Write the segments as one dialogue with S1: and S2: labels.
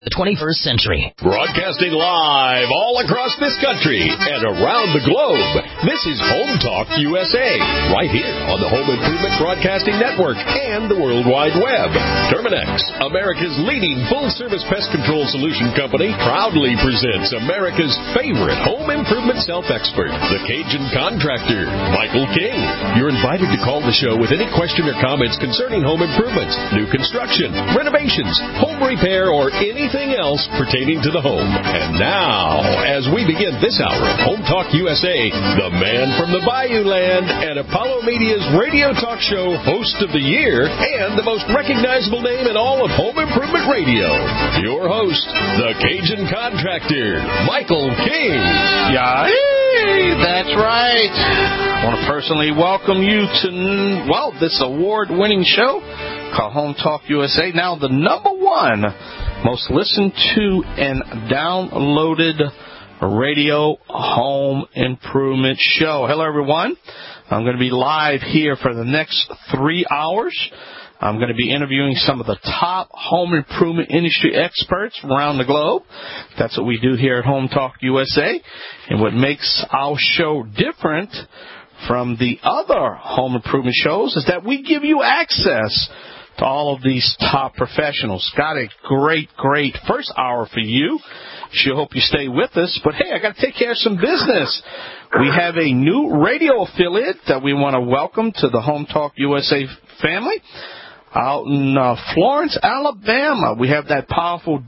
S1: The 21st century.
S2: Broadcasting live all across this country and around the globe. This is Home Talk USA, right here on the Home Improvement Broadcasting Network and the World Wide Web. Terminix, America's leading full-service pest control solution company, proudly presents America's favorite home improvement self-expert, the Cajun Contractor, Michael King. You're invited to call the show with any question or comments concerning home improvements, new construction, renovations, home repair, or anything else pertaining to the home. And now, as we begin this hour of Home Talk USA, the man from the Bayou Land and Apollo Media's radio talk show host of the year and the most recognizable name in all of home improvement radio, your host, the Cajun Contractor, Michael King.
S3: Yeah, that's right. I want to personally welcome you to, this award-winning show called Home Talk USA. Now the number one most listened to and downloaded radio home improvement show. Hello, everyone. I'm going to be live here for the next 3 hours. I'm going to be interviewing some of the top home improvement industry experts around the globe. That's what we do here at Home Talk USA. And what makes our show different from the other home improvement shows is that we give you access to all of these top professionals. Got a great first hour for you. Sure hope you stay with us. But, hey, I got to take care of some business. We have a new radio affiliate that we want to welcome to the Home Talk USA family. Out in Florence, Alabama, we have that powerful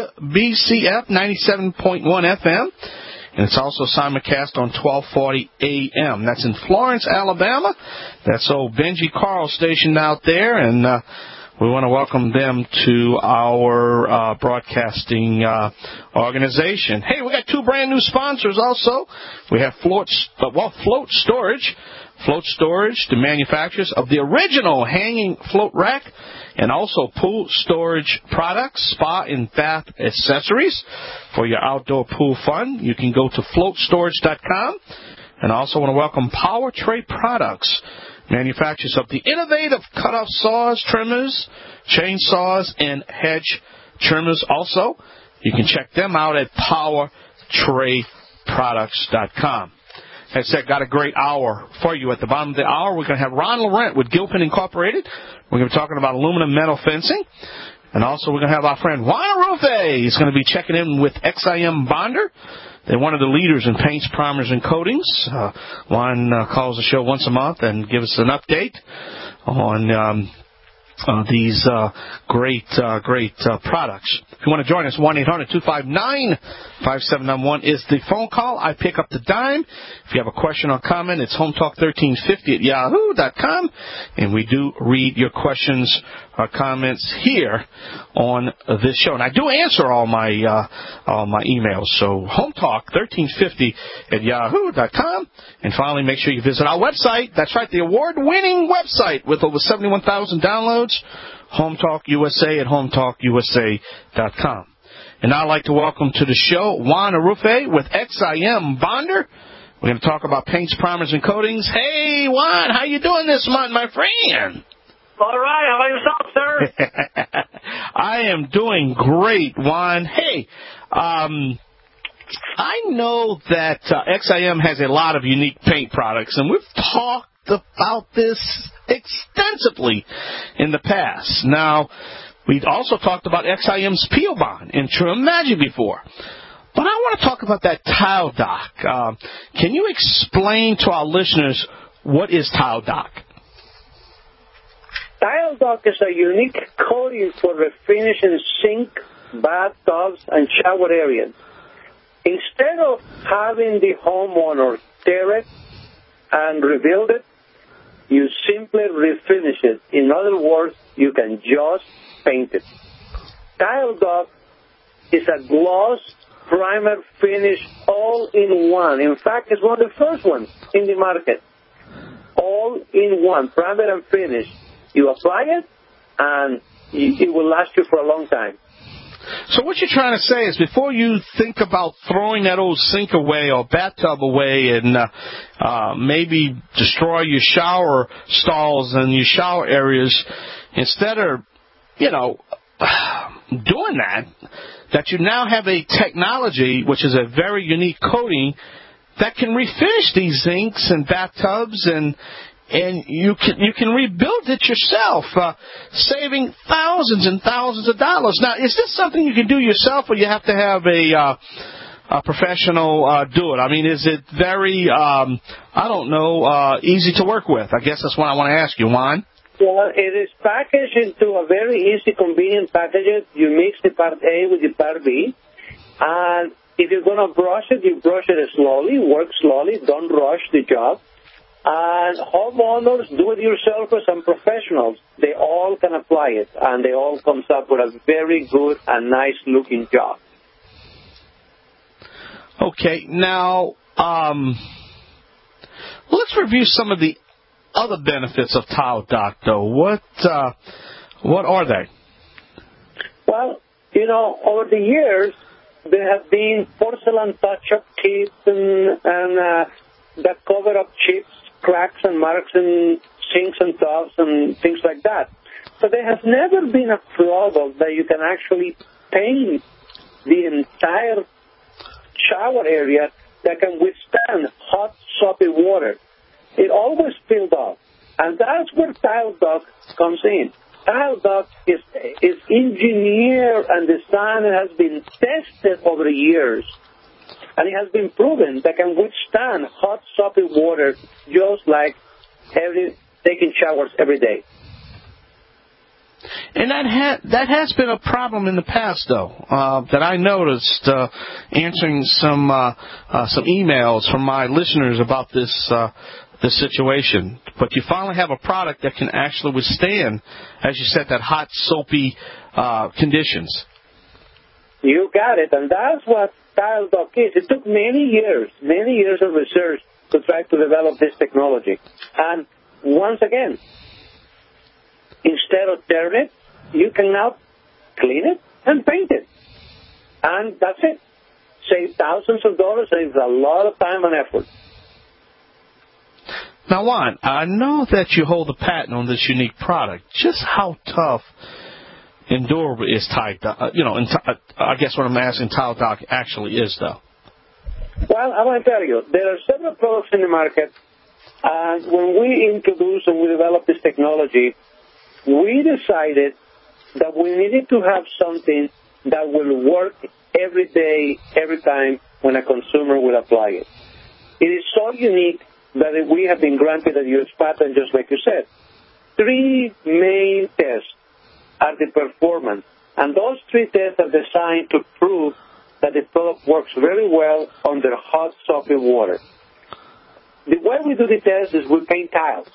S3: WBCF 97.1 FM. And it's also simulcast on 1240 AM. That's in Florence, Alabama. That's old Benji Carl stationed out there, and we want to welcome them to our broadcasting organization. Hey, we got two brand new sponsors also. We have Float Storage. Float Storage, the manufacturers of the original hanging float rack, and also pool storage products, spa and bath accessories for your outdoor pool fun. You can go to floatstorage.com. And I also want to welcome Power Tray Products, manufacturers of the innovative cut-off saws, trimmers, chainsaws, and hedge trimmers also. You can check them out at powertrayproducts.com. As I said, got a great hour for you. At the bottom of the hour, we're going to have Ron Laurent with Gilpin Incorporated. We're going to be talking about aluminum metal fencing. And also, we're going to have our friend Juan Arrufe. He's going to be checking in with XIM Bonder. They're one of the leaders in paints, primers, and coatings. Juan calls the show once a month and gives us an update on these great products. If you want to join us, 1-800-259-5791 is the phone call. I pick up the dime. If you have a question or comment, it's hometalk1350@yahoo.com, and we do read your questions or comments here on this show. And I do answer all my emails. So hometalk1350@yahoo.com, and finally, make sure you visit our website. That's right, the award-winning website with over 71,000 downloads. Home Talk USA at hometalkusa.com. And now I'd like to welcome to the show Juan Arrufe with XIM Bonder. We're going to talk about paints, primers, and coatings. Hey, Juan, how you doing this month, my friend?
S4: All right. How about yourself, sir?
S3: I am doing great, Juan. Hey, I know that XIM has a lot of unique paint products, and we've talked about this extensively in the past. Now, we've also talked about XIM's Peel Bond and Trim Magic before. But I want to talk about that Tile Dock. Can you explain to our listeners what is Tile Dock?
S4: Tile Dock is a unique coating for refinishing sink, bathtubs, and shower areas. Instead of having the homeowner tear it and rebuild it, you simply refinish it. In other words, you can just paint it. Tile Dock is a gloss, primer, finish, all in one. In fact, it's one of the first ones in the market. All in one, primer and finish. You apply it, and it will last you for a long time.
S3: So what you're trying to say is before you think about throwing that old sink away or bathtub away and maybe destroy your shower stalls and your shower areas, instead of, doing that you now have a technology, which is a very unique coating, that can refinish these zincs and bathtubs, and you can rebuild it yourself, saving thousands and thousands of dollars. Now, is this something you can do yourself, or you have to have a professional do it? I mean, is it very, easy to work with? I guess that's what I want to ask you, Juan.
S4: Well, it is packaged into a very easy, convenient package. You mix the part A with the part B, and if you're going to brush it, you brush it slowly, work slowly, don't rush the job. And homeowners, do-it-yourselfers, and professionals, they all can apply it, and they all comes up with a very good and nice-looking job.
S3: Okay, now let's review some of the other benefits of Tile Doc, though. What are they?
S4: Well, over the years, there have been porcelain touch-up kits and that cover up chips, cracks, and marks in sinks and tubs and things like that. But there has never been a product that you can actually paint the entire shower area that can withstand hot, soapy water. It always filled up. And that's where Tile Doc comes in. Tile Doc is engineered and designed and has been tested over the years. And it has been proven that can withstand hot, soapy water just like taking showers every day.
S3: And that has been a problem in the past, though, that I noticed answering some emails from my listeners about this situation. But you finally have a product that can actually withstand, as you said, that hot, soapy conditions.
S4: You got it, and that's what Tile Doc is. It took many years of research to try to develop this technology. And once again, instead of tearing it, you can now clean it and paint it. And that's it. Save thousands of dollars, saves a lot of time and effort.
S3: Now, Juan, I know that you hold a patent on this unique product. Just how tough and durable is Tile Doc? I guess what I'm asking, Tile Doc actually is, though.
S4: Well, I want to tell you, there are several products in the market, and when we introduced and we developed this technology, we decided that we needed to have something that will work every day, every time when a consumer will apply it. It is so unique that we have been granted a U.S. patent, just like you said. 3 main tests are the performance, and those 3 tests are designed to prove that the product works very well under hot, soapy water. The way we do the test is we paint tiles.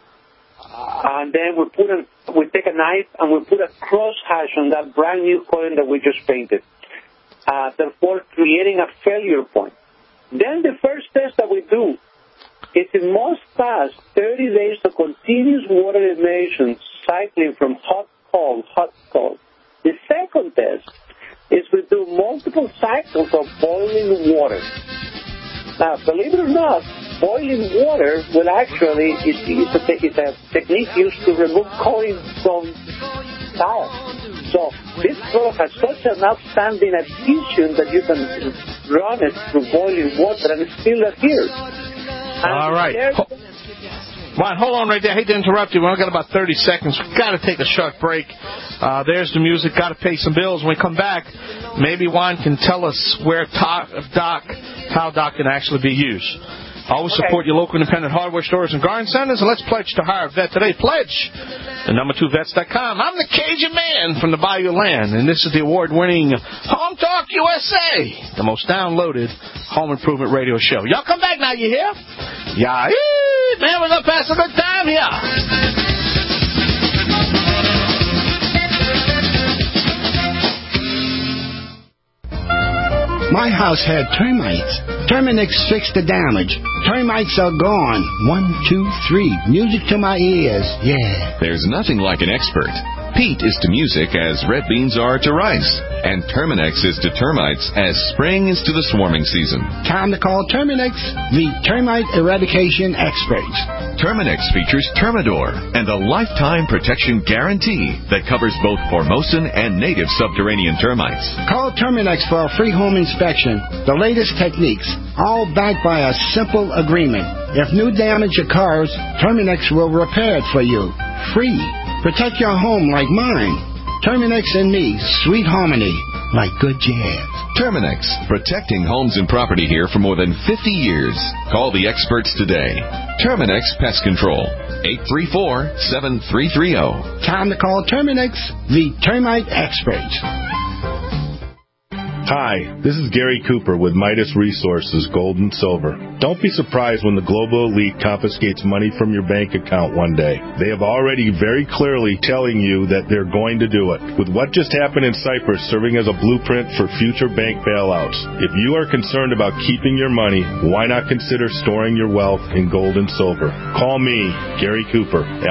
S4: And then we take a knife and we put a cross hash on that brand new coating that we just painted, therefore creating a failure point. Then the first test that we do is it must pass 30 days of continuous water immersion, cycling from hot, cold. The second test is we do multiple cycles of boiling water. Now, believe it or not, boiling water will actually is a technique used to remove coating from tile. So this product has such an outstanding adhesion that you can run it through boiling water and it still adheres.
S3: All right. Juan, hold on right there. I hate to interrupt you. We've only got about 30 seconds. We've got to take a short break. There's the music. Got to pay some bills. When we come back, maybe Juan can tell us where Tile Doc can actually be used. Always support your local independent hardware stores and garden centers, and let's pledge to hire a vet today. Pledge the number2vets.com. I'm the Cajun Man from the Bayou Land, and this is the award-winning Home Talk USA, the most downloaded home improvement radio show. Y'all come back now, you hear? Yeah, man, we're going to pass a good time here.
S1: My house had termites. Terminix fixed the damage. Termites are gone. 1, 2, 3. Music to my ears. Yeah.
S5: There's nothing like an expert. Peat is to music as red beans are to rice. And Terminex is to termites as spring is to the swarming season.
S1: Time to call Terminex, the termite eradication experts.
S5: Terminex features Termidor and a lifetime protection guarantee that covers both Formosan and native subterranean termites.
S1: Call Terminex for a free home inspection. The latest techniques, all backed by a simple agreement. If new damage occurs, Terminex will repair it for you. Free. Protect your home like mine. Terminex and me, sweet harmony, like good jazz.
S5: Terminex, protecting homes and property here for more than 50 years. Call the experts today. Terminex Pest Control, 834-7330.
S1: Time to call Terminex, the termite experts.
S6: Hi, this is Gary Cooper with Midas Resources, Gold and Silver. Don't be surprised when the global elite confiscates money from your bank account one day. They have already very clearly telling you that they're going to do it. With what just happened in Cyprus serving as a blueprint for future bank bailouts, if you are concerned about keeping your money, why not consider storing your wealth in gold and silver? Call me, Gary Cooper, at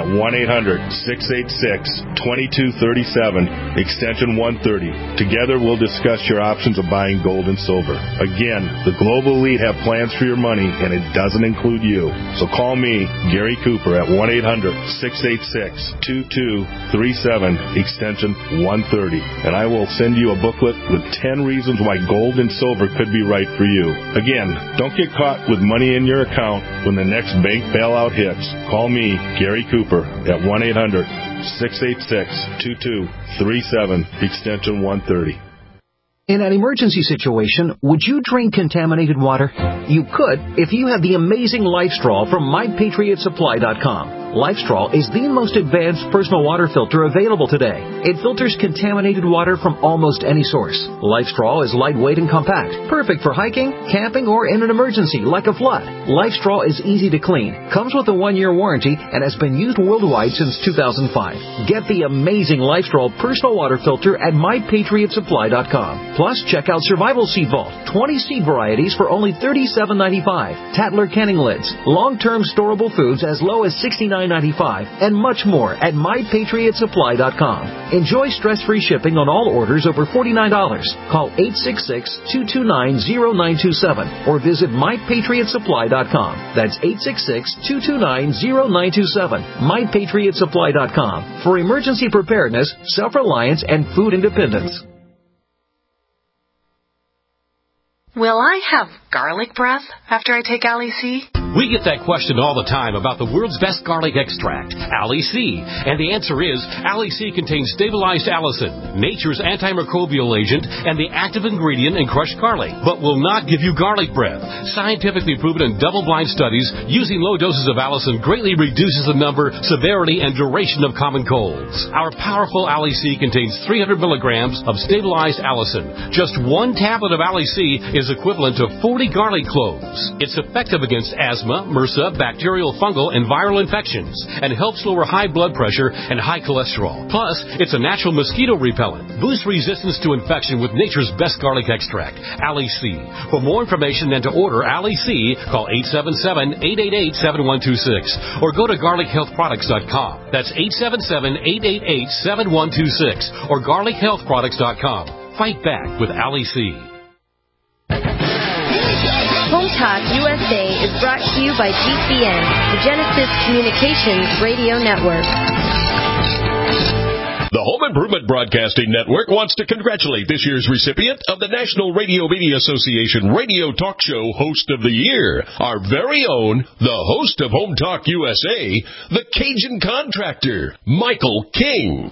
S6: 1-800-686-2237, extension 130. Together we'll discuss your options of buying gold and silver. Again, the global elite have plans for your money, and it doesn't include you. So call me, Gary Cooper, at 1-800-686-2237, extension 130, and I will send you a booklet with 10 reasons why gold and silver could be right for you. Again, don't get caught with money in your account when the next bank bailout hits. Call me, Gary Cooper, at 1-800-686-2237, extension 130.
S7: In an emergency situation, would you drink contaminated water? You could if you have the amazing LifeStraw from MyPatriotSupply.com. LifeStraw is the most advanced personal water filter available today. It filters contaminated water from almost any source. LifeStraw is lightweight and compact, perfect for hiking, camping, or in an emergency like a flood. LifeStraw is easy to clean, comes with a 1-year warranty, and has been used worldwide since 2005. Get the amazing LifeStraw personal water filter at MyPatriotSupply.com. Plus, check out Survival Seed Vault, 20 seed varieties for only $37.95, Tatler canning lids, long-term storable foods as low as $69.95, and much more at MyPatriotSupply.com. Enjoy stress-free shipping on all orders over $49. Call 866-229-0927 or visit MyPatriotSupply.com. That's 866-229-0927. MyPatriotSupply.com for emergency preparedness, self-reliance, and food independence.
S8: Will I have garlic breath after I take Ali C?
S9: We get that question all the time about the world's best garlic extract, Ali C. And the answer is, Ali C contains stabilized allicin, nature's antimicrobial agent, and the active ingredient in crushed garlic, but will not give you garlic breath. Scientifically proven in double-blind studies, using low doses of allicin greatly reduces the number, severity, and duration of common colds. Our powerful Ali C contains 300 milligrams of stabilized allicin. Just one tablet of Ali C is equivalent to 40 garlic cloves. It's effective against asthma, MRSA, bacterial, fungal, and viral infections, and helps lower high blood pressure and high cholesterol. Plus, it's a natural mosquito repellent. Boost resistance to infection with nature's best garlic extract, Ali C. For more information and to order Ali C, call 877-888-7126 or go to garlichealthproducts.com. That's 877-888-7126 or garlichealthproducts.com. Fight back with Ali C.
S10: Home Talk USA is brought to you by GCN, the Genesis Communications Radio Network.
S2: The Home Improvement Broadcasting Network wants to congratulate this year's recipient of the National Radio Media Association Radio Talk Show Host of the Year, our very own, the host of Home Talk USA, the Cajun Contractor, Michael King.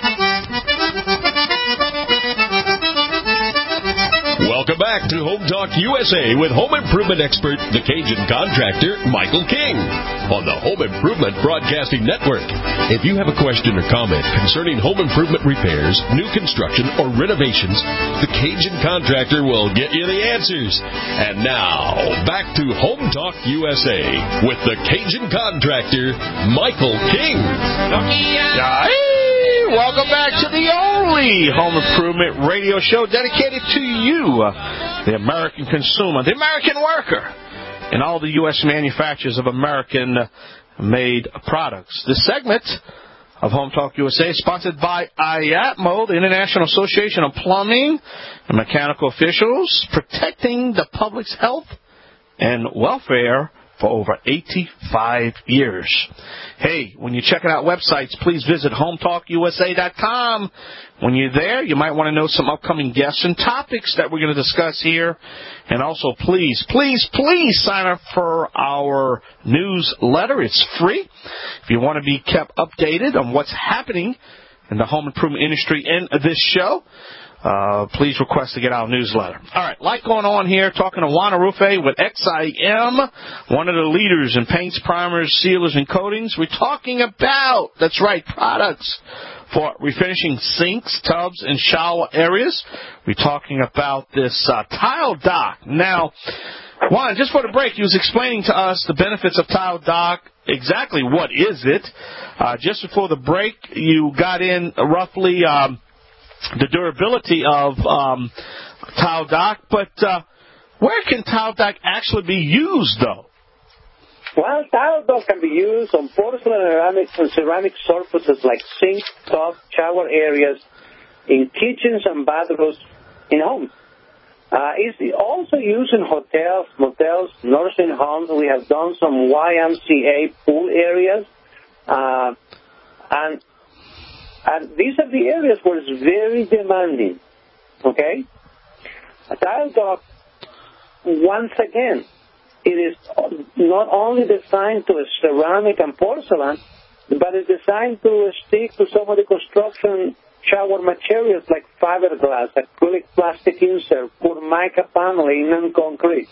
S2: Welcome back to Home Talk USA with home improvement expert, the Cajun Contractor, Michael King, on the Home Improvement Broadcasting Network. If you have a question or comment concerning home improvement repairs, new construction, or renovations, the Cajun Contractor will get you the answers. And now, back to Home Talk USA with the Cajun Contractor, Michael King.
S3: Welcome back to the only home improvement radio show dedicated to you, the American consumer, the American worker, and all the U.S. manufacturers of American-made products. This segment of Home Talk USA, sponsored by IATMO, the International Association of Plumbing and Mechanical Officials, protecting the public's health and welfare for over 85 years. Hey, when you're checking out websites, please visit HomeTalkUSA.com. When you're there, you might want to know some upcoming guests and topics that we're going to discuss here. And also, please sign up for our newsletter. It's free. If you want to be kept updated on what's happening in the home improvement industry in this show, please request to get our newsletter. All right, like going on here, talking to Juan Arrufe with XIM, one of the leaders in paints, primers, sealers, and coatings. We're talking about, that's right, products for refinishing sinks, tubs, and shower areas. We're talking about this Tile Dock. Now, Juan, just for the break, he was explaining to us the benefits of Tile Dock. Exactly what is it? Just before the break, you got in roughly the durability of Tile Dock, but where can Tile Dock actually be used, though?
S4: Well, Tile Dock can be used on porcelain and ceramic surfaces like sinks, tubs, shower areas, in kitchens and bathrooms, in homes. It's also used in hotels, motels, nursing homes. We have done some YMCA pool areas, and these are the areas where it's very demanding, okay? A Tile Dock, once again, it is not only designed to ceramic and porcelain, but it's designed to stick to some of the construction shower materials like fiberglass, acrylic plastic insert, Formica paneling, and concrete.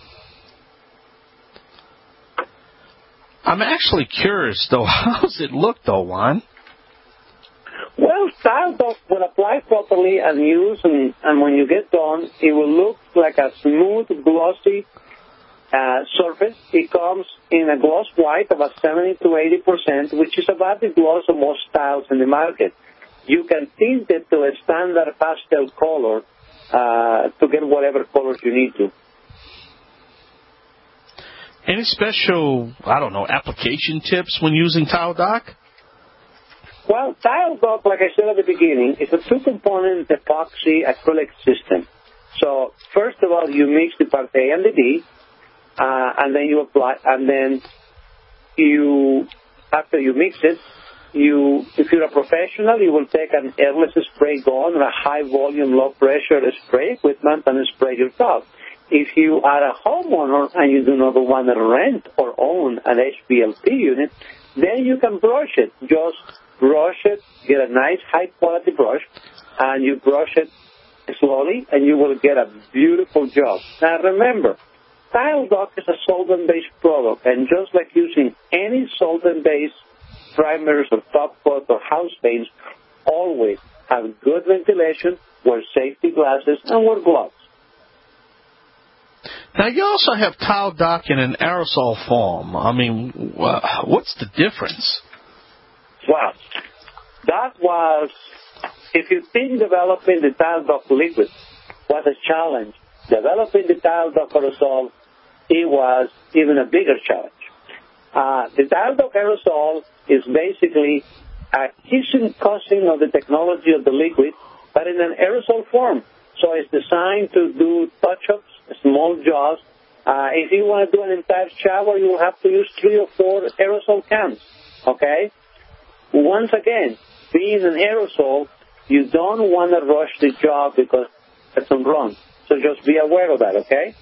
S3: I'm actually curious, though. How does it look, though, Juan?
S4: Well, Tile Dock will apply properly and use, and when you get done, it will look like a smooth, glossy surface. It comes in a gloss white, about 70 to 80%, which is about the gloss of most tiles in the market. You can tint it to a standard pastel color to get whatever colors you need to.
S3: Any special, application tips when using Tile Dock?
S4: Well, Tile Dock, like I said at the beginning, is a two-component epoxy acrylic system. So, first of all, you mix the part A and the B, and then you apply, and then after you mix it, if you're a professional, you will take an airless spray gun or a high-volume, low-pressure spray equipment and spray your tub. If you are a homeowner and you do not want to rent or own an HVLP unit, then you can brush it. Just brush it, get a nice high-quality brush, and you brush it slowly, and you will get a beautiful job. Now, remember, Tile Dock is a solvent-based product, and just like using any solvent-based primers or top coat or house paints, always have good ventilation, wear safety glasses, and wear gloves.
S3: Now, you also have Tile Dock in an aerosol form. I mean, what's the difference?
S4: Well, that was, if you think developing the Tile Dock liquid was a challenge, developing the Tile Dock aerosol, it was even a bigger challenge. The Tile Dock aerosol is basically a kitchen cousin of the technology of the liquid, but in an aerosol form. So it's designed to do touch-ups, small jobs. If you want to do an entire shower, you will have to use 3 or 4 aerosol cans, okay? Once again, being an aerosol, you don't want to rush the job because it's wrong. So just be aware of that, okay?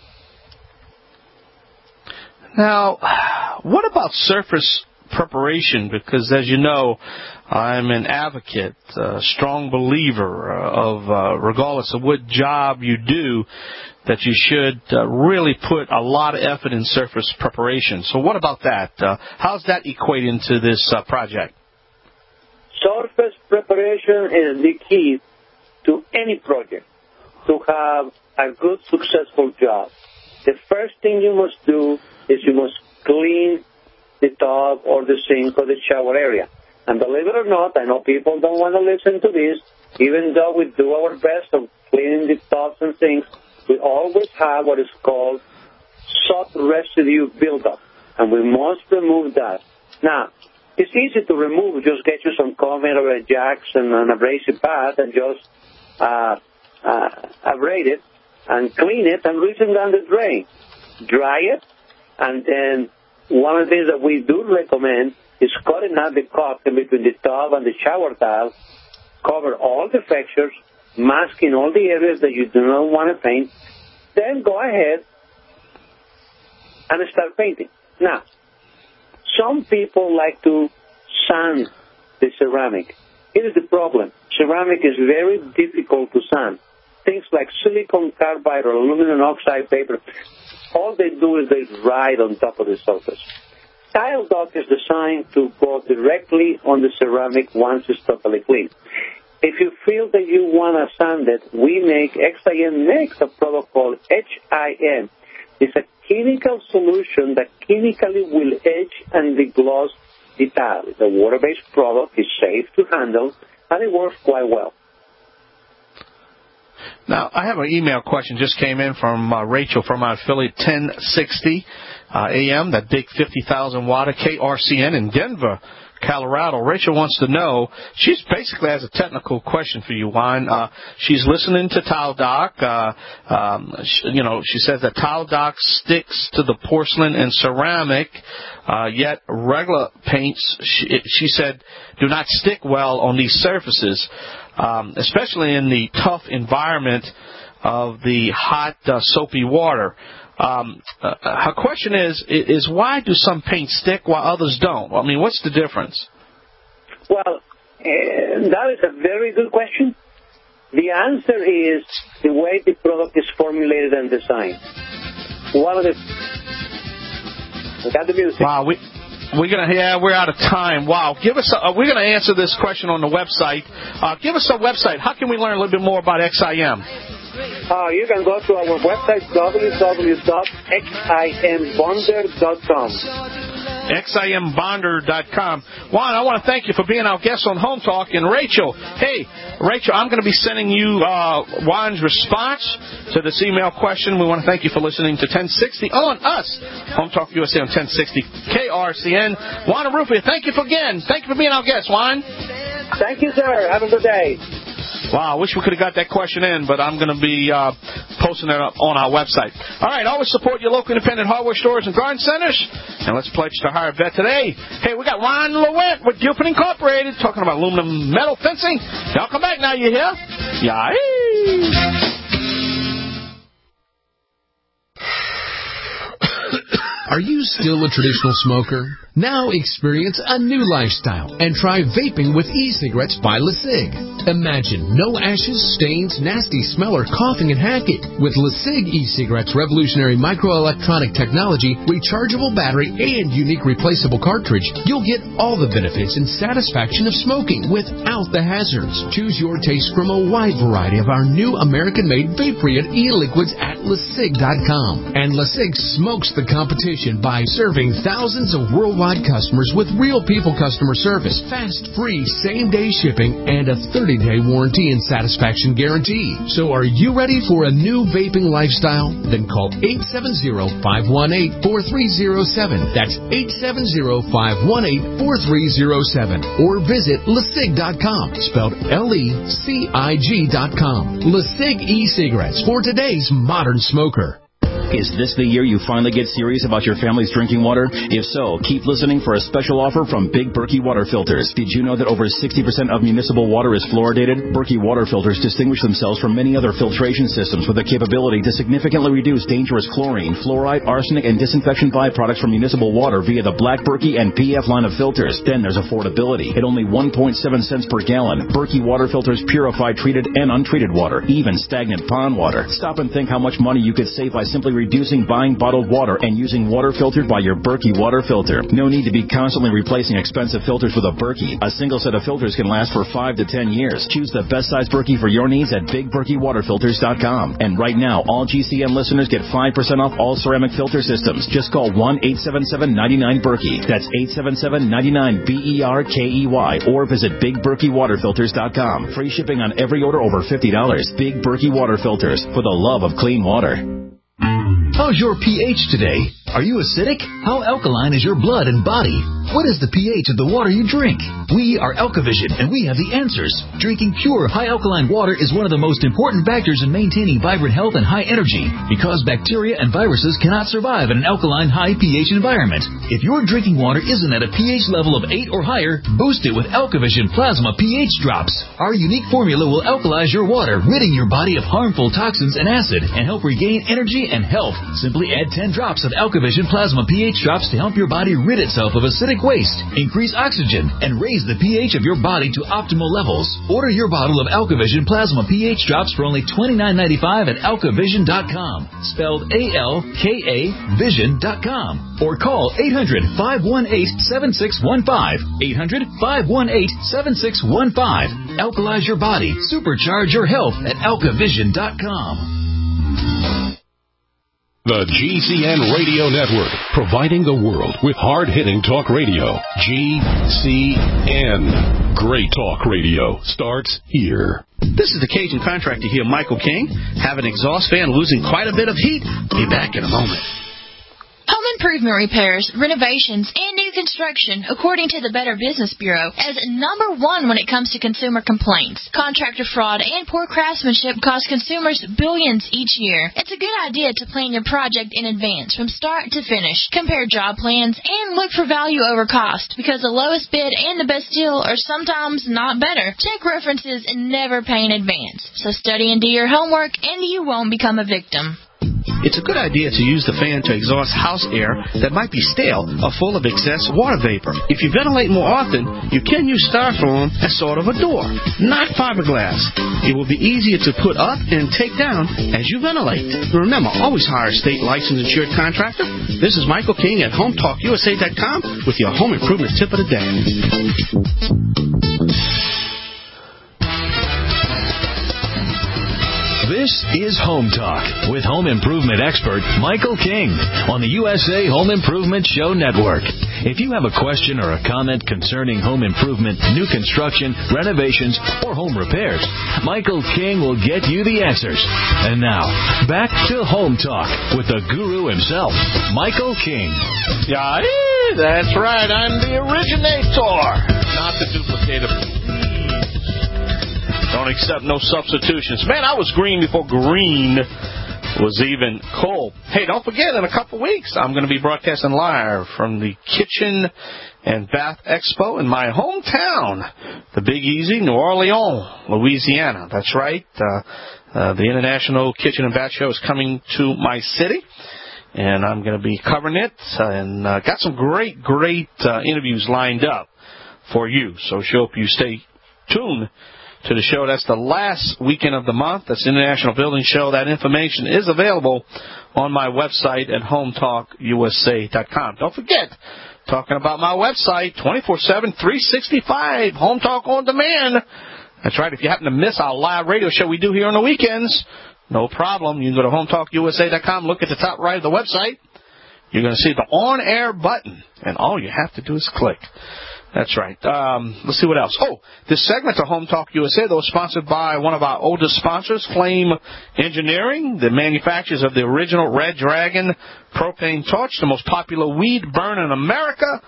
S3: Now, what about surface preparation? Because, as you know, I'm an advocate, a strong believer of, regardless of what job you do, that you should really put a lot of effort in surface preparation. So what about that? How's that equate into this project?
S4: Surface preparation is the key to any project to have a good, successful job. The first thing you must do is you must clean the tub or the sink or the shower area. And believe it or not, I know people don't want to listen to this, even though we do our best of cleaning the tubs and sinks, we always have what is called soft residue buildup, and we must remove that. Now, It's easy to remove. Just get you some comet jacks and an abrasive pad and just abrade it and clean it and rinse it down the drain. Dry it, and then one of the things that we do recommend is cutting out the cup in between the tub and the shower tile, cover all the fixtures, masking all the areas that you do not want to paint, then go ahead and start painting. Now, some people like to sand the ceramic. Here is the problem. Ceramic is very difficult to sand. Things like silicon carbide or aluminum oxide paper, all they do is they ride on top of the surface. Tile Dock is designed to go directly on the ceramic once it's totally clean. If you feel that you want to sand it, XIM makes a product called HIM. It's a chemical solution that chemically will etch and degloss the tile. It's a water-based product. It's safe to handle, and it works quite well.
S3: Now, I have an email question just came in from Rachel from our affiliate 1060 AM, that big 50,000 watt KRCN in Denver, Colorado. Rachel wants to know, she basically has a technical question for you, Juan. She's listening to Tile Dock. She says that Tile Dock sticks to the porcelain and ceramic, yet regular paints, she said, do not stick well on these surfaces, especially in the tough environment of the hot, soapy water. Her question is why do some paints stick while others don't? I mean, what's the difference? Well,
S4: that is a very good question. The answer is the way the product is formulated and designed. Got the music.
S3: Wow, we're out of time. Wow, we're gonna answer this question on the website. Give us a website. How can we learn a little bit more about XIM?
S4: You can go to our website, www.ximbonder.com.
S3: ximbonder.com. Juan, I want to thank you for being our guest on Home Talk. And Rachel, I'm going to be sending you Juan's response to this email question. We want to thank you for listening to 1060 on us, Home Talk USA on 1060 KRCN. Juan Arrufia, thank you for being our guest, Juan.
S4: Thank you, sir. Have a good day.
S3: Wow, I wish we could have got that question in, but I'm going to be posting it up on our website. All right, always support your local independent hardware stores and garden centers. And let's pledge to hire a vet today. Hey, we got Ron Lewent with Gilpin Incorporated talking about aluminum metal fencing. Y'all come back now, you hear? Yeah.
S11: Are you still a traditional smoker? Now experience a new lifestyle and try vaping with e-cigarettes by LeSig. Imagine no ashes, stains, nasty smell, or coughing and hacking. With LeSig e-cigarettes' revolutionary microelectronic technology, rechargeable battery, and unique replaceable cartridge, you'll get all the benefits and satisfaction of smoking without the hazards. Choose your taste from a wide variety of our new American-made vape-free e-liquids at LeSig.com. And LeSig smokes the competition by serving thousands of worldwide customers with real people customer service, fast, free, same-day shipping, and a 30-day warranty and satisfaction guarantee. So are you ready for a new vaping lifestyle? Then call 870-518-4307. That's 870-518-4307. Or visit LeSig.com, spelled LECIG.com. LeSig e-cigarettes for today's modern smoker.
S12: Is this the year you finally get serious about your family's drinking water? If so, keep listening for a special offer from Big Berkey Water Filters. Did you know that over 60% of municipal water is fluoridated? Berkey Water Filters distinguish themselves from many other filtration systems with the capability to significantly reduce dangerous chlorine, fluoride, arsenic, and disinfection byproducts from municipal water via the Black Berkey and PF line of filters. Then there's affordability. At only 1.7 cents per gallon, Berkey Water Filters purify treated and untreated water, even stagnant pond water. Stop and think how much money you could save by simply reducing buying bottled water and using water filtered by your Berkey water filter. No need to be constantly replacing expensive filters with a Berkey. A single set of filters can last for 5 to 10 years. Choose the best size Berkey for your needs at BigBerkeyWaterFilters.com. And right now, all GCN listeners get 5% off all ceramic filter systems. Just call 1-877-99-BERKEY. That's 877-99-BERKEY. Or visit BigBerkeyWaterFilters.com. Free shipping on every order over $50. Big Berkey Water Filters, for the love of clean water.
S13: How's your pH today? Are you acidic? How alkaline is your blood and body? What is the pH of the water you drink? We are Alkavision, and we have the answers. Drinking pure, high alkaline water is one of the most important factors in maintaining vibrant health and high energy, because bacteria and viruses cannot survive in an alkaline, high pH environment. If your drinking water isn't at a pH level of 8 or higher, boost it with Alkavision Plasma pH Drops. Our unique formula will alkalize your water, ridding your body of harmful toxins and acid, and help regain energy and health. Simply add 10 drops of Alkavision Plasma pH Drops to help your body rid itself of acidic waste, increase oxygen, and raise the pH of your body to optimal levels. Order your bottle of Alkavision Plasma pH Drops for only $29.95 at alkavision.com, spelled A-L-K-A vision.com, or call 800-518-7615, 800-518-7615. Alkalize your body, supercharge your health at alkavision.com.
S2: The GCN Radio Network, providing the world with hard-hitting talk radio. GCN. Great talk radio starts here.
S3: This is the Cajun contractor here, Michael King. Have an exhaust fan losing quite a bit of heat. Be back in a moment.
S14: Home improvement repairs, renovations, and new construction, according to the Better Business Bureau, as number one when it comes to consumer complaints. Contractor fraud and poor craftsmanship cost consumers billions each year. It's a good idea to plan your project in advance, from start to finish. Compare job plans and look for value over cost, because the lowest bid and the best deal are sometimes not better. Check references and never pay in advance. So study and do your homework, and you won't become a victim.
S3: It's a good idea to use the fan to exhaust house air that might be stale or full of excess water vapor. If you ventilate more often, you can use styrofoam as sort of a door, not fiberglass. It will be easier to put up and take down as you ventilate. Remember, always hire a state licensed insured contractor. This is Michael King at HomeTalkUSA.com with your home improvement tip of the day.
S13: This is Home Talk with home improvement expert Michael King on the USA Home Improvement Show Network. If you have a question or a comment concerning home improvement, new construction, renovations, or home repairs, Michael King will get you the answers. And now, back to Home Talk with the guru himself, Michael King.
S3: Yeah, that's right. I'm the originator, not the duplicator. Don't accept no substitutions. Man, I was green before green was even cool. Hey, don't forget, in a couple weeks, I'm going to be broadcasting live from the Kitchen and Bath Expo in my hometown, the Big Easy, New Orleans, Louisiana. That's right. The International Kitchen and Bath Show is coming to my city, and I'm going to be covering it, and got some great interviews lined up for you. So sure hope you stay tuned to the show. That's the last weekend of the month. That's the International Building Show. That information is available on my website at HomeTalkUSA.com. Don't forget, talking about my website, 24/7, 365, Home Talk on Demand. That's right. If you happen to miss our live radio show we do here on the weekends, no problem. You can go to HomeTalkUSA.com, look at the top right of the website. You're going to see the on-air button, and all you have to do is click. That's right. Let's see what else. Oh, this segment of Home Talk USA, though, is sponsored by one of our oldest sponsors, Flame Engineering, the manufacturers of the original Red Dragon propane torch, the most popular weed burn in America,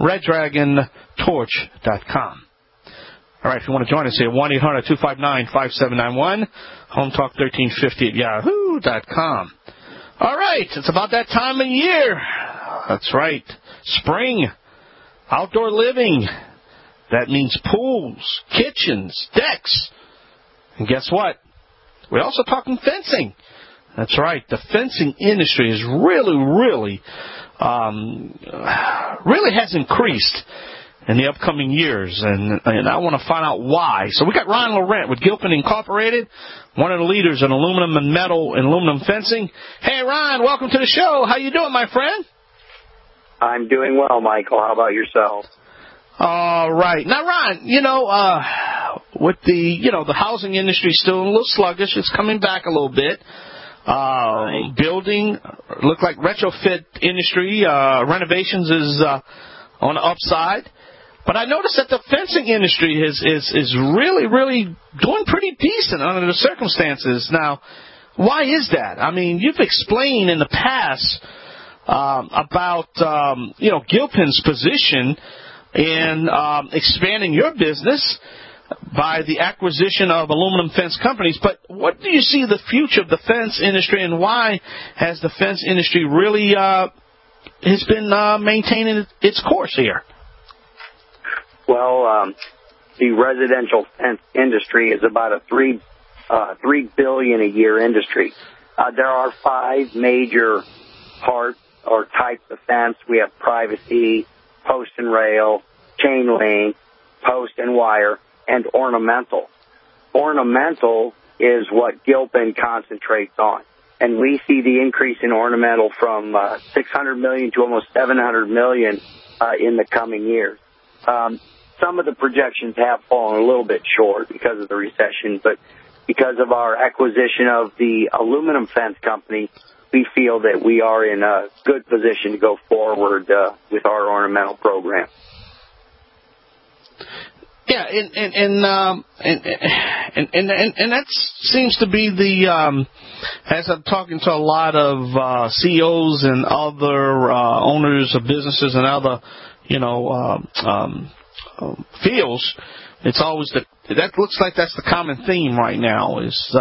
S3: RedDragonTorch.com. All right, if you want to join us here, 1-800-259-5791, Home Talk 1350 at yahoo.com. All right, it's about that time of year. That's right, spring. Outdoor living. That means pools, kitchens, decks. And guess what? We're also talking fencing. That's right. The fencing industry is really has increased in the upcoming years. And I want to find out why. So we got Ron Laurent with Gilpin Incorporated, one of the leaders in aluminum and metal and aluminum fencing. Hey, Ron, welcome to the show. How you doing, my friend?
S15: I'm doing well, Michael. How about yourself?
S3: All right. Now, Ron, with the housing industry still a little sluggish. It's coming back a little bit. Building, look like retrofit industry, renovations is on the upside. But I noticed that the fencing industry is really doing pretty decent under the circumstances. Now, why is that? I mean, you've explained in the past about Gilpin's position in expanding your business by the acquisition of aluminum fence companies. But what do you see the future of the fence industry, and why has the fence industry really has been maintaining its course here?
S15: Well, the residential fence industry is about a $3 billion a year industry. There are 5 major parts or types of fence. We have privacy, post and rail, chain link, post and wire, and ornamental. Ornamental is what Gilpin concentrates on. And we see the increase in ornamental from $600 million to almost $700 million in the coming years. Some of the projections have fallen a little bit short because of the recession, but because of our acquisition of the aluminum fence company, we feel that we are in a good position to go forward with our ornamental program.
S3: Yeah, and that seems to be the as I'm talking to a lot of CEOs and other owners of businesses and other fields, it's always that looks like that's the common theme right now is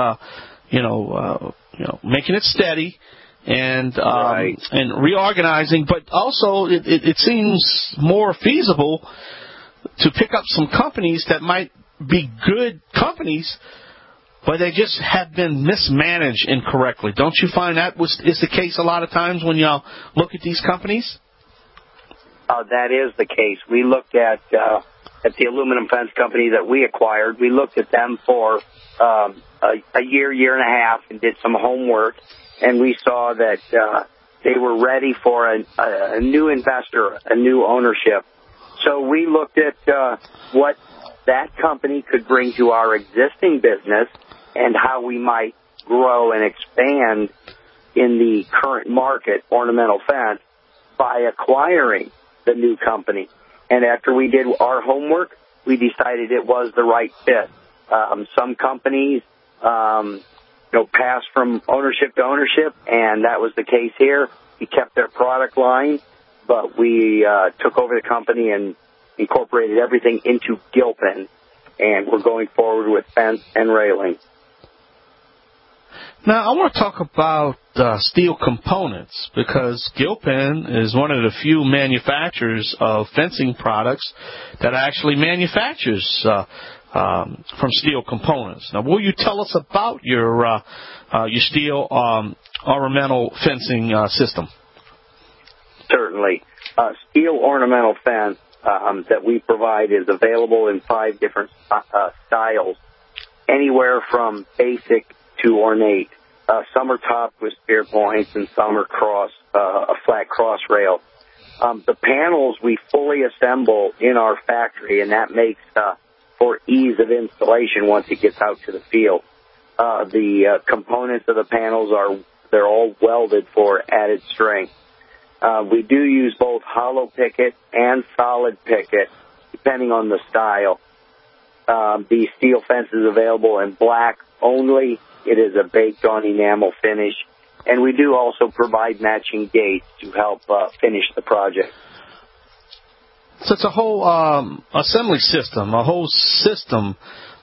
S3: making it steady and and reorganizing, but also it seems more feasible to pick up some companies that might be good companies, but they just have been mismanaged incorrectly. Don't you find that is the case a lot of times when you look at these companies?
S15: That is the case. We looked at the aluminum fence company that we acquired. We looked at them for a year and a half, and did some homework, and we saw that they were ready for a new investor, a new ownership. So we looked at what that company could bring to our existing business and how we might grow and expand in the current market, ornamental fence, by acquiring the new company. And after we did our homework, we decided it was the right fit. Some companies, pass from ownership to ownership, and that was the case here. We kept their product line, but we took over the company and incorporated everything into Gilpin, and we're going forward with fence and railing.
S3: Now, I want to talk about steel components, because Gilpin is one of the few manufacturers of fencing products that actually manufactures from steel components. Now, will you tell us about your steel ornamental fencing system?
S15: Certainly. Steel ornamental fence that we provide is available in 5 different styles, anywhere from basic to ornate. Some are topped with spear points, and some are a flat cross rail. The panels we fully assemble in our factory, and that makes for ease of installation once it gets out to the field. The components of the panels they're all welded for added strength. We do use both hollow picket and solid picket, depending on the style. The steel fence is available in black only. It is a baked-on enamel finish. And we do also provide matching gates to help finish the project.
S3: So it's a whole assembly system, a whole system,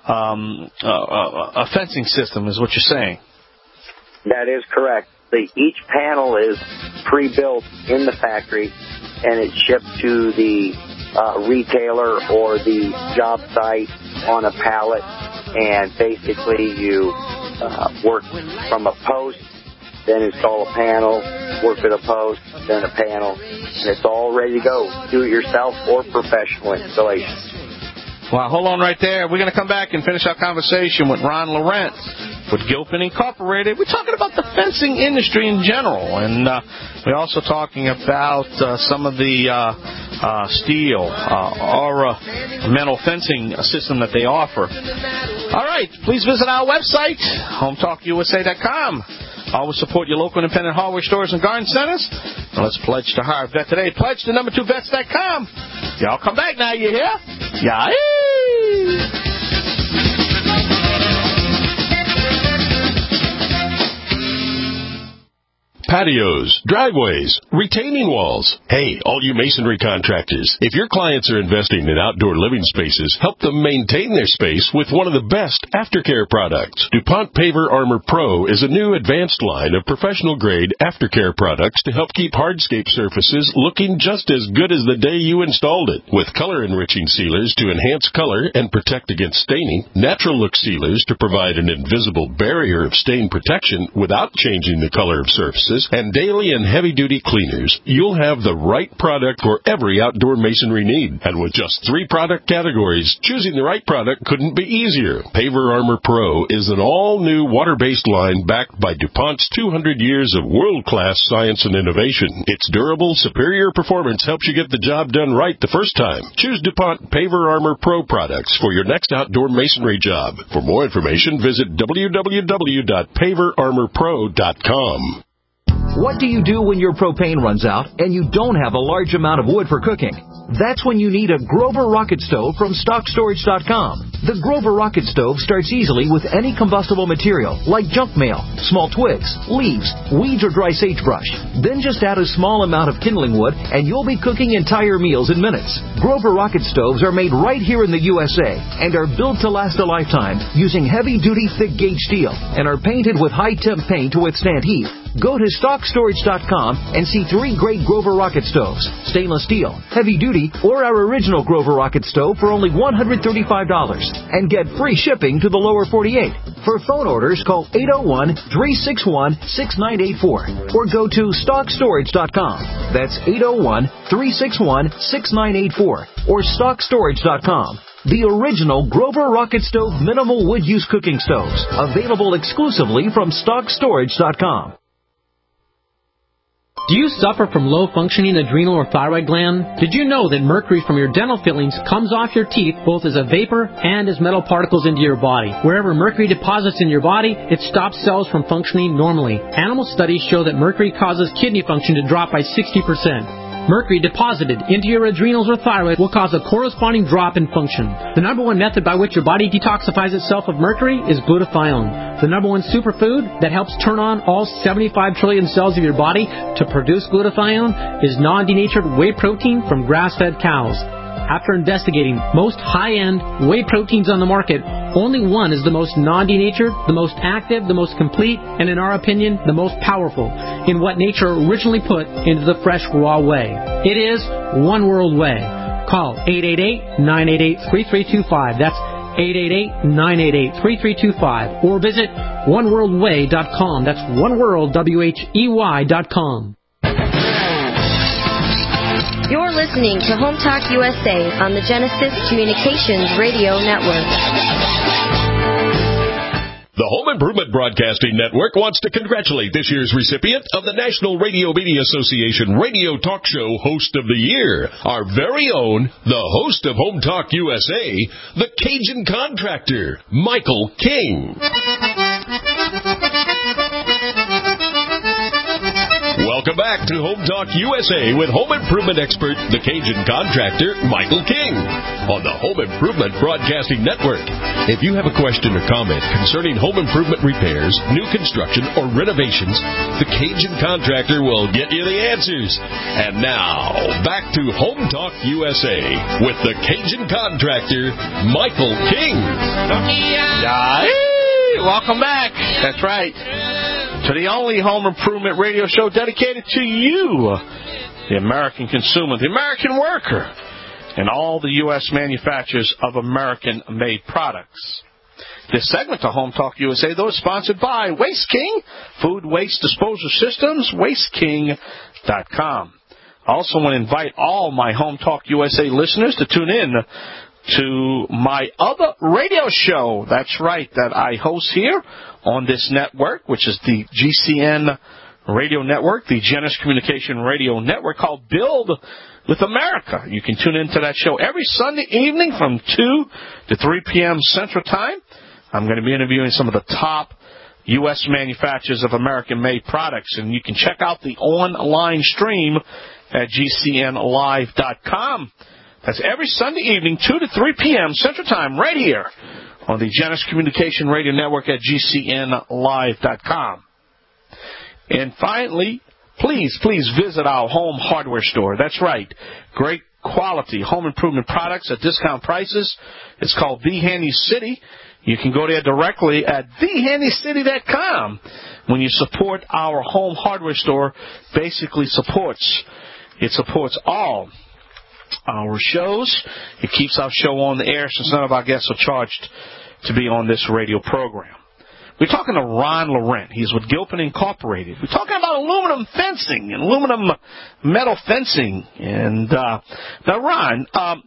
S3: a fencing system is what you're saying.
S15: That is correct. Each panel is pre-built in the factory, and it's shipped to the retailer or the job site on a pallet. And basically you work from a post, then install a panel, work at a post, then a panel, and it's all ready to go. Do it yourself or professional installation.
S3: Well, hold on right there. We're going to come back and finish our conversation with Ron Lorentz with Gilpin Incorporated. We're talking about the fencing industry in general, and we're also talking about some of the steel ornamental fencing system that they offer. All right, please visit our website, HometalkUSA.com. Always support your local independent hardware stores and garden centers. Now let's pledge to hire a vet today. Pledge to number2vets.com. Y'all come back now, you hear? Yeah.
S2: patios, driveways, retaining walls. Hey, all you masonry contractors, if your clients are investing in outdoor living spaces, help them maintain their space with one of the best aftercare products. DuPont Paver Armor Pro is a new advanced line of professional-grade aftercare products to help keep hardscape surfaces looking just as good as the day you installed it. With color-enriching sealers to enhance color and protect against staining, natural look sealers to provide an invisible barrier of stain protection without changing the color of surfaces, and daily and heavy-duty cleaners, you'll have the right product for every outdoor masonry need. And with just 3 product categories, choosing the right product couldn't be easier. Paver Armor Pro is an all-new water-based line backed by DuPont's 200 years of world-class science and innovation. Its durable, superior performance helps you get the job done right the first time. Choose DuPont Paver Armor Pro products for your next outdoor masonry job. For more information, visit www.paverarmorpro.com.
S7: What do you do when your propane runs out and you don't have a large amount of wood for cooking? That's when you need a Grover Rocket Stove from StockStorage.com. The Grover Rocket Stove starts easily with any combustible material like junk mail, small twigs, leaves, weeds, or dry sagebrush. Then just add a small amount of kindling wood and you'll be cooking entire meals in minutes. Grover Rocket Stoves are made right here in the USA and are built to last a lifetime using heavy-duty thick-gauge steel and are painted with high-temp paint to withstand heat. Go to StockStorage.com and see 3 great Grover Rocket Stoves, stainless steel, heavy-duty, or our original Grover Rocket Stove for only $135 and get free shipping to the lower 48. For phone orders, call 801-361-6984 or go to StockStorage.com. That's 801-361-6984 or StockStorage.com. The original Grover Rocket Stove minimal wood use cooking stoves, available exclusively from StockStorage.com.
S16: Do you suffer from low-functioning adrenal or thyroid gland? Did you know that mercury from your dental fillings comes off your teeth both as a vapor and as metal particles into your body? Wherever mercury deposits in your body, it stops cells from functioning normally. Animal studies show that mercury causes kidney function to drop by 60%. Mercury deposited into your adrenals or thyroid will cause a corresponding drop in function. The number one method by which your body detoxifies itself of mercury is glutathione. The number one superfood that helps turn on all 75 trillion cells of your body to produce glutathione is non-denatured whey protein from grass-fed cows. After investigating most high-end whey proteins on the market, only one is the most non-denatured, the most active, the most complete, and in our opinion, the most powerful in what nature originally put into the fresh raw whey. It is One World Whey. Call 888-988-3325. That's 888-988-3325. Or visit oneworldwhey.com. That's oneworldwhey.com.
S10: You're listening to Home Talk USA on the Genesis Communications Radio Network.
S2: The Home Improvement Broadcasting Network wants to congratulate this year's recipient of the National Radio Media Association Radio Talk Show Host of the Year, our very own, the host of Home Talk USA, the Cajun Contractor, Michael King. Welcome back to Home Talk USA with home improvement expert, the Cajun Contractor, Michael King, on the Home Improvement Broadcasting Network. If you have a question or comment concerning home improvement repairs, new construction, or renovations, the Cajun Contractor will get you the answers. And now, back to Home Talk USA with the Cajun Contractor, Michael King.
S3: Welcome back. That's right. To the only home improvement radio show dedicated to you, the American consumer, the American worker, and all the U.S. manufacturers of American-made products. This segment of Home Talk USA, though, is sponsored by Waste King, Food Waste Disposal Systems, WasteKing.com. I also want to invite all my Home Talk USA listeners to tune in to my other radio show, that's right, that I host here on this network, which is the GCN Radio Network, the Genesis Communication Radio Network, called Build with America. You can tune into that show every Sunday evening from 2 to 3 p.m. Central Time. I'm going to be interviewing some of the top U.S. manufacturers of American-made products, and you can check out the online stream at GCNlive.com. That's every Sunday evening, 2 to 3 p.m. Central Time, right here on the Genesis Communication Radio Network at GCNlive.com. And finally, please visit our home hardware store. That's right. Great quality home improvement products at discount prices. It's called The Handy City. You can go there directly at thehandycity.com. When you support our home hardware store, basically supports all our shows. It keeps our show on the air since none of our guests are charged to be on this radio program. We're talking to Ron Laurent. He's with Gilpin Incorporated. We're talking about aluminum fencing and aluminum metal fencing. And now, Ron,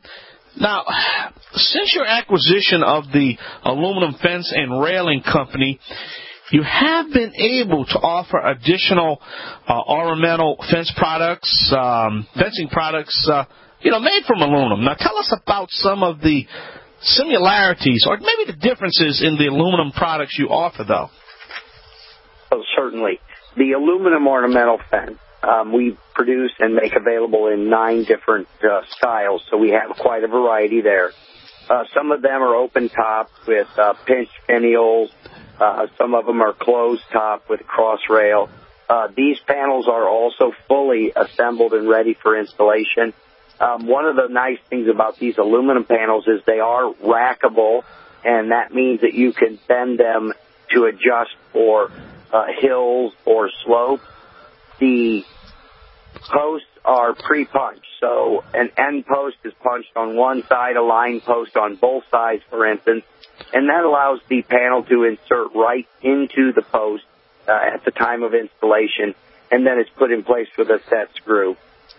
S3: since your acquisition of the aluminum fence and railing company, you have been able to offer additional ornamental fence products, fencing products, made from aluminum. Now, tell us about some of the similarities or maybe the differences in the aluminum products you offer, though.
S15: Oh, certainly. The aluminum ornamental fence we produce and make available in 9 different styles, so we have quite a variety there. Some of them are open top with pinched finials. Some of them are closed top with cross rail. These panels are also fully assembled and ready for installation. One of the nice things about these aluminum panels is they are rackable, and that means that you can bend them to adjust for hills or slopes. The posts are pre-punched, so an end post is punched on one side, a line post on both sides, for instance, and that allows the panel to insert right into the post at the time of installation, and then it's put in place with a set screw.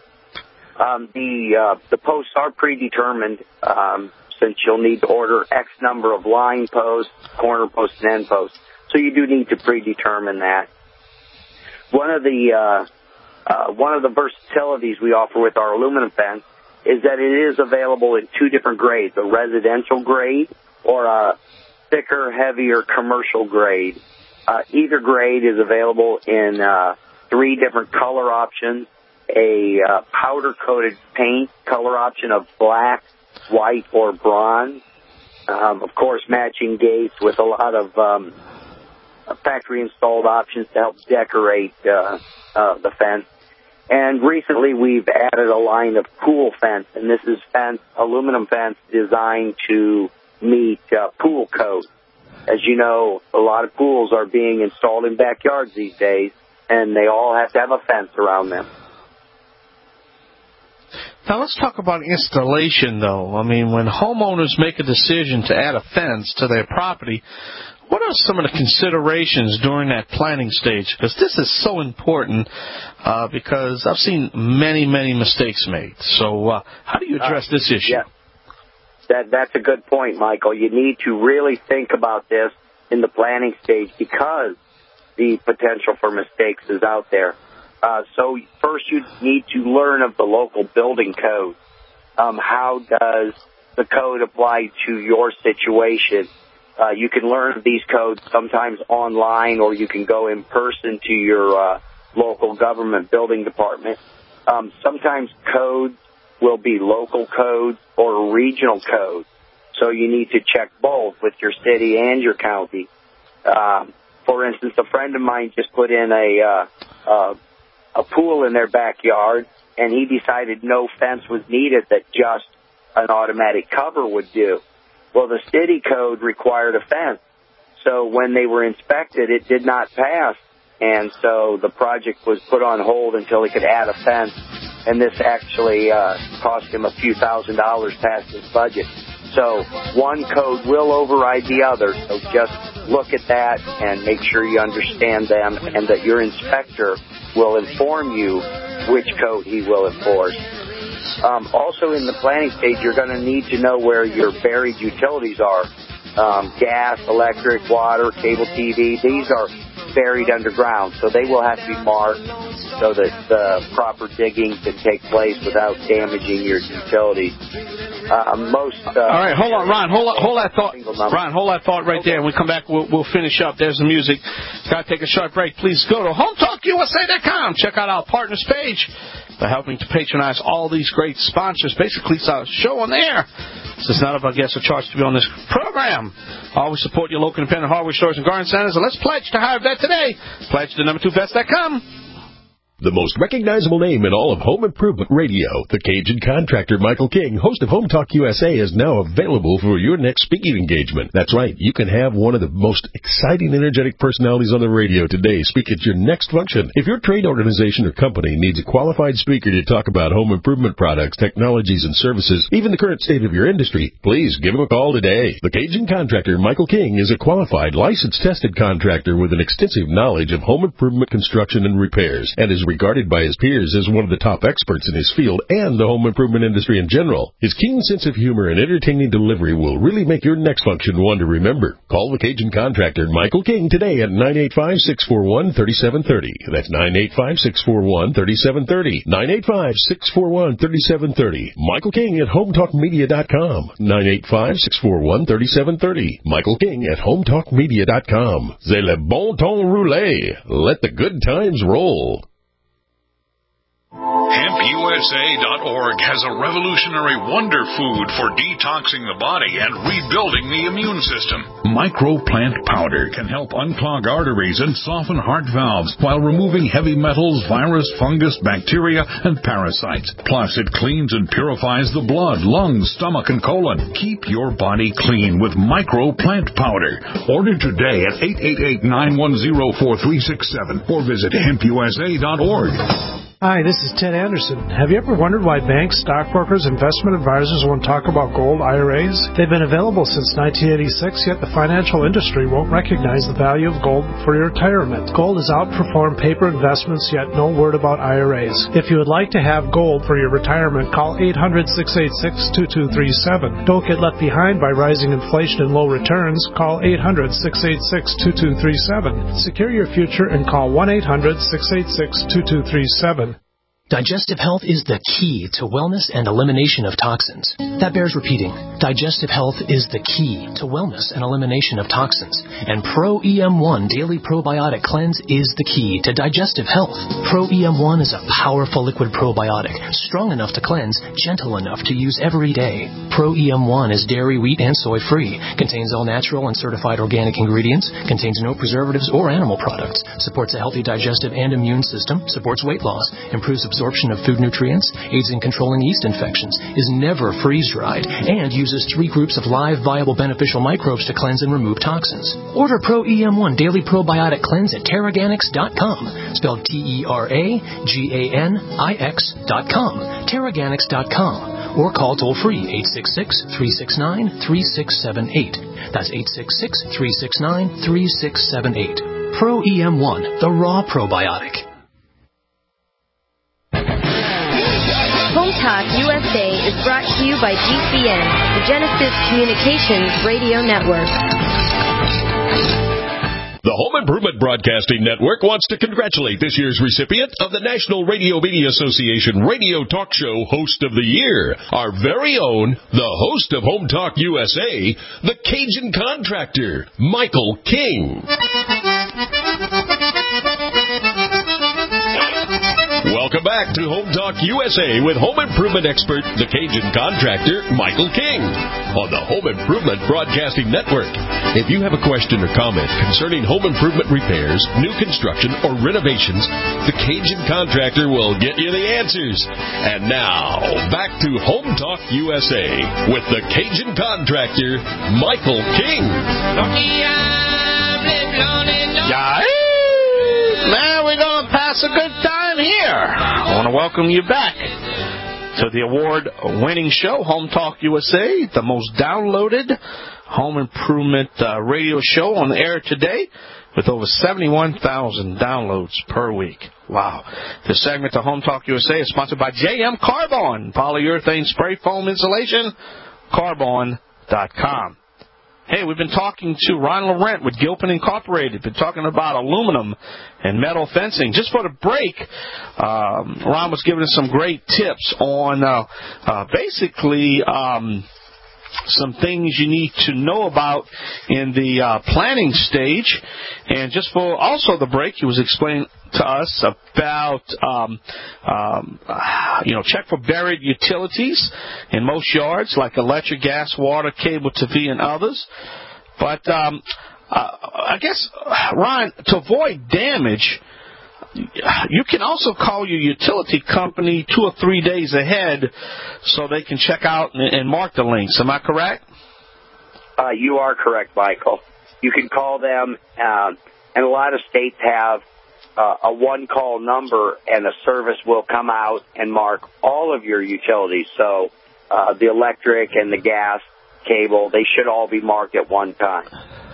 S15: The posts are predetermined since you'll need to order X number of line posts, corner posts, and end posts. So you do need to predetermine that. One of the versatilities we offer with our aluminum fence is that it is available in 2 different grades, a residential grade or a thicker, heavier commercial grade. Either grade is available in 3 different color options. A powder-coated paint color option of black, white, or bronze. Of course, matching gates with a lot of factory-installed options to help decorate the fence. And recently we've added a line of pool fence, and this is aluminum fence designed to meet pool code. As you know, a lot of pools are being installed in backyards these days, and they all have to have a fence around them.
S3: Now, let's talk about installation, though. I mean, when homeowners make a decision to add a fence to their property, what are some of the considerations during that planning stage? Because this is so important because I've seen many, many mistakes made. So how do you address this issue?
S15: Yeah. That's a good point, Michael. You need to really think about this in the planning stage because the potential for mistakes is out there. So first you need to learn of the local building code. How does the code apply to your situation? You can learn these codes sometimes online, or you can go in person to your local government building department. Sometimes codes will be local codes or regional codes, so you need to check both with your city and your county. For instance, a friend of mine just put in a pool in their backyard, and he decided no fence was needed, that just an automatic cover would do. Well, the city code required a fence, so when they were inspected, it did not pass, and so the project was put on hold until he could add a fence, and this actually cost him a few $1,000s past his budget. So one code will override the other, so just look at that and make sure you understand them and that your inspector will inform you which code he will enforce. Also in the planning stage, you're going to need to know where your buried utilities are. Gas, electric, water, cable TV, these are buried underground, so they will have to be marked so that the proper digging can take place without damaging your utilities. All
S3: right, hold on, Ron. Hold that thought. Ron, hold that thought right there. When we come back, we'll finish up. There's the music. Got to take a short break. Please go to HometalkUSA.com. Check out our partners page. They're helping to patronize all these great sponsors. Basically, it's our show on the air. Since none of our guests are charged to be on this program, always support your local independent hardware stores and garden centers. And let's pledge to hire a vet today. Pledge to number2vets.com.
S2: The most recognizable name in all of home improvement radio, the Cajun contractor Michael King, host of Home Talk USA, is now available for your next speaking engagement. That's right, you can have one of the most exciting, energetic personalities on the radio today speak at your next function. If your trade organization or company needs a qualified speaker to talk about home improvement products, technologies, and services, even the current state of your industry, please give him a call today. The Cajun contractor Michael King is a qualified, licensed, tested contractor with an extensive knowledge of home improvement construction and repairs, and is regarded by his peers as one of the top experts in his field and the home improvement industry in general. His keen sense of humor and entertaining delivery will really make your next function one to remember. Call the Cajun contractor Michael King today at 985-641-3730. That's 985-641-3730. 985-641-3730. Michael King at HomeTalkMedia.com. 985-641-3730. Michael King at HomeTalkMedia.com. C'est le bon temps roulé. Let the good times roll.
S17: HempUSA.org has a revolutionary wonder food for detoxing the body and rebuilding the immune system. Microplant powder can help unclog arteries and soften heart valves while removing heavy metals, virus, fungus, bacteria, and parasites. Plus, it cleans and purifies the blood, lungs, stomach, and colon. Keep your body clean with Microplant powder. Order today at 888-910-4367 or visit HempUSA.org.
S18: Hi, this is Ted Anderson. Have you ever wondered why banks, stockbrokers, investment advisors won't talk about gold IRAs? They've been available since 1986, yet the financial industry won't recognize the value of gold for your retirement. Gold has outperformed paper investments, yet no word about IRAs. If you would like to have gold for your retirement, call 800-686-2237. Don't get left behind by rising inflation and low returns. Call 800-686-2237. Secure your future and call 1-800-686-2237.
S19: Digestive health is the key to wellness and elimination of toxins. That bears repeating. Digestive health is the key to wellness and elimination of toxins. And Pro EM1 Daily Probiotic Cleanse is the key to digestive health. Pro EM1 is a powerful liquid probiotic, strong enough to cleanse, gentle enough to use every day. Pro EM1 is dairy, wheat, and soy free, contains all natural and certified organic ingredients, contains no preservatives or animal products, supports a healthy digestive and immune system, supports weight loss, improves absorption of food nutrients, aids in controlling yeast infections, is never freeze-dried, and uses 3 groups of live, viable, beneficial microbes to cleanse and remove toxins. Order Pro EM1 Daily Probiotic Cleanse at Teraganix.com, spelled Teraganix.com, Teraganix.com, or call toll-free 866-369-3678. That's 866-369-3678. Pro EM1, the raw probiotic.
S10: Home Talk USA is brought to you by GCN, the Genesis Communications Radio Network.
S2: The Home Improvement Broadcasting Network wants to congratulate this year's recipient of the National Radio Media Association Radio Talk Show Host of the Year, our very own, the host of Home Talk USA, the Cajun contractor, Michael King. Welcome back to Home Talk USA with home improvement expert, the Cajun contractor, Michael King, on the Home Improvement Broadcasting Network. If you have a question or comment concerning home improvement repairs, new construction, or renovations, the Cajun contractor will get you the answers. And now, back to Home Talk USA with the Cajun contractor, Michael King.
S3: Man, we're going to pass a good time here. I want to welcome you back to the award-winning show, Home Talk USA, the most downloaded home improvement radio show on the air today, with over 71,000 downloads per week. Wow. This segment of Home Talk USA is sponsored by JM Carbon, polyurethane spray foam insulation, carbon.com. Hey, we've been talking to Ron Laurent with Gilpin Incorporated. Been talking about aluminum and metal fencing. Just for the break, Ron was giving us some great tips on basically some things you need to know about in the planning stage. And just for also the break, he was explaining to us about, check for buried utilities in most yards, like electric, gas, water, cable, TV, and others. But I guess, Ryan, to avoid damage, you can also call your utility company 2 or 3 days ahead so they can check out and mark the links. Am I correct?
S15: You are correct, Michael. You can call them, and a lot of states have a one-call number, and a service will come out and mark all of your utilities. So the electric and the gas, cable, they should all be marked at one time.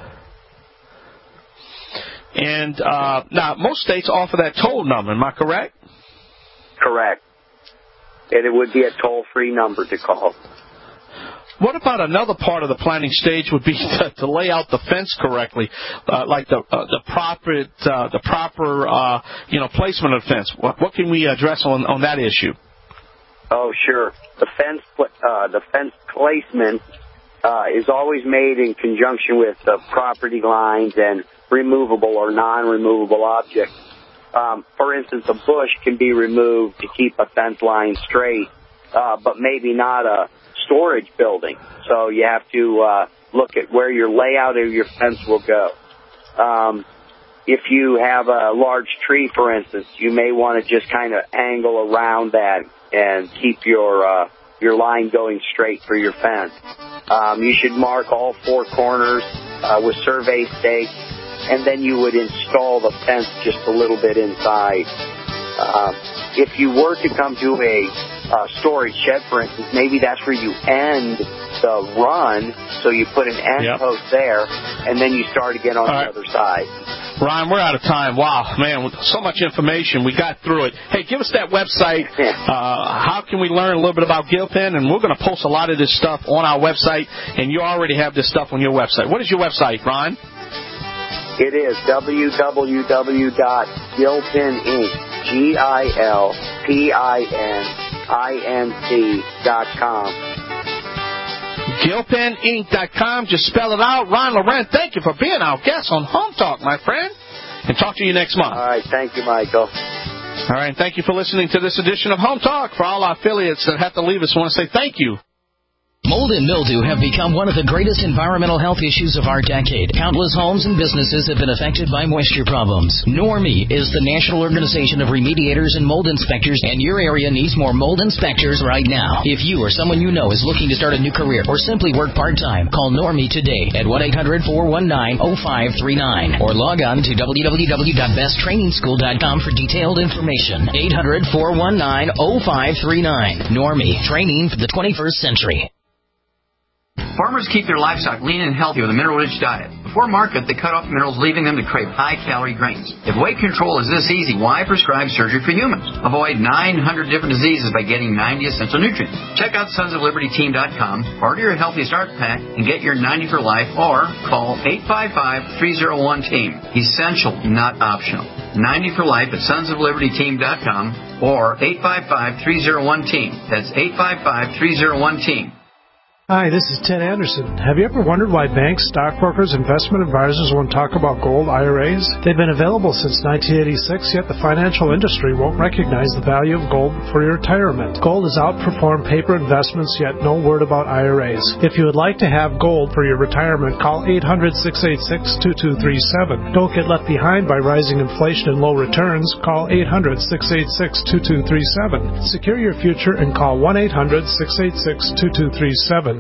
S3: And now, most states offer that toll number. Am I correct?
S15: Correct. And it would be a toll-free number to call.
S3: What about another part of the planning stage would be to lay out the fence correctly, like the proper placement of the fence? What can we address on that issue?
S15: Oh, sure. The fence placement is always made in conjunction with the property lines and removable or non-removable objects. For instance, a bush can be removed to keep a fence line straight, but maybe not a storage building. So you have to look at where your layout of your fence will go. If you have a large tree, for instance, you may want to just kind of angle around that and keep your line going straight for your fence. You should mark all 4 corners with survey stakes, and then you would install the fence just a little bit inside. If you were to come to a storage shed, for instance, maybe that's where you end the run, so you put an end post there, and then you start again on the other side.
S3: Ryan, we're out of time. Wow, man, with so much information. We got through it. Hey, give us that website. How can we learn a little bit about Gilpin? And we're going to post a lot of this stuff on our website, and you already have this stuff on your website. What is your website, Ryan?
S15: It is www.gilpininc.com.
S3: GilpinInc.com. Just spell it out. Ron Laurent, thank you for being our guest on Home Talk, my friend. And talk to you next month.
S15: All right. Thank you, Michael.
S3: All right. Thank you for listening to this edition of Home Talk. For all our affiliates that have to leave us, I want to say thank you.
S13: Mold and mildew have become one of the greatest environmental health issues of our decade. Countless homes and businesses have been affected by moisture problems. NORMI is the National Organization of Remediators and Mold Inspectors, and your area needs more mold inspectors right now. If you or someone you know is looking to start a new career or simply work part-time, call NORMI today at 1-800-419-0539 or log on to www.besttrainingschool.com for detailed information. 800-419-0539. NORMI, training for the 21st century.
S20: Farmers keep their livestock lean and healthy with a mineral-rich diet. Before market, they cut off minerals, leaving them to crave high-calorie grains. If weight control is this easy, why prescribe surgery for humans? Avoid 900 different diseases by getting 90 essential nutrients. Check out sonsoflibertyteam.com, order your Healthy Start Pack, and get your 90 for life, or call 855-301-TEAM. Essential, not optional. 90 for life at sonsoflibertyteam.com or 855-301-TEAM. That's 855-301-TEAM.
S18: Hi, this is Ted Anderson. Have you ever wondered why banks, stockbrokers, investment advisors won't talk about gold IRAs? They've been available since 1986, yet the financial industry won't recognize the value of gold for your retirement. Gold has outperformed paper investments, yet no word about IRAs. If you would like to have gold for your retirement, call 800-686-2237. Don't get left behind by rising inflation and low returns. Call 800-686-2237. Secure your future and call 1-800-686-2237.